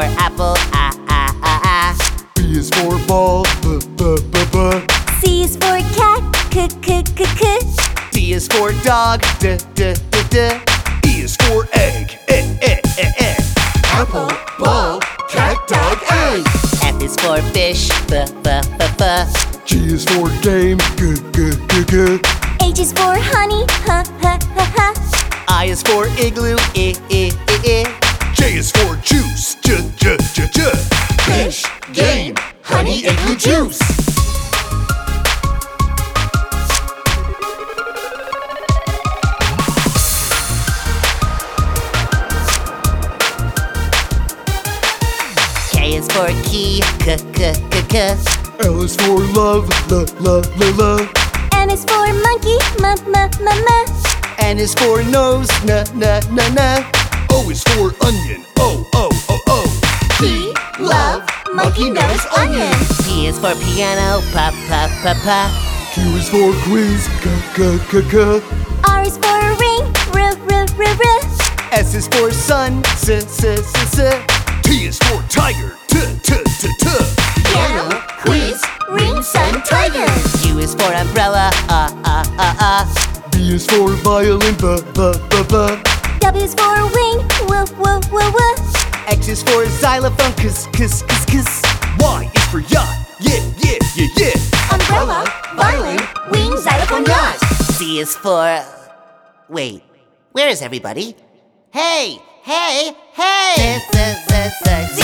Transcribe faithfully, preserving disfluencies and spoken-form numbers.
for apple, ah, ah, ah, ah. B is for ball, b, b, b, b. C is for cat, c, c, c, c. D is for dog, d, d, d, d. E is for egg, eh, eh, eh, eh. Apple, ball, cat, dog, egg. F is for fish, f, f, f, f. G is for game, g, g, g, g. H is for honey, huh, huh, huh, huh. I is for igloo, I, I, I, I. J is for juice, j, j, j, j. Fish, game, honey, igloo juice. K is for key, k, k, k, k. L is for love, l, l, l, l. M is for monkey, m, m, m, m. N is for nose, n, n, n, n. O is for onion, o, o, o, o. P, love, monkey nose, onion. P is for piano, pa, pa, pa, pa. Q is for quiz, k, k, k, k. R is for ring, r, r, r, r. S is for sun, s, s, s, s. T is for tiger, t, t, t, t. Piano, quiz, ring, sun, tiger. U is for umbrella, ah, ah, ah, ah. V is for violin, b, b, b, b. W is for wing, w, w, w, w. X is for xylophone, kiss, kiss, kiss, kiss. Y is for yacht, yeah, yeah, yeah, yeah. Umbrella, violin, wing, xylophone, yacht. Z is for... Wait, where is everybody? Hey, hey, hey! Z, z, z, z,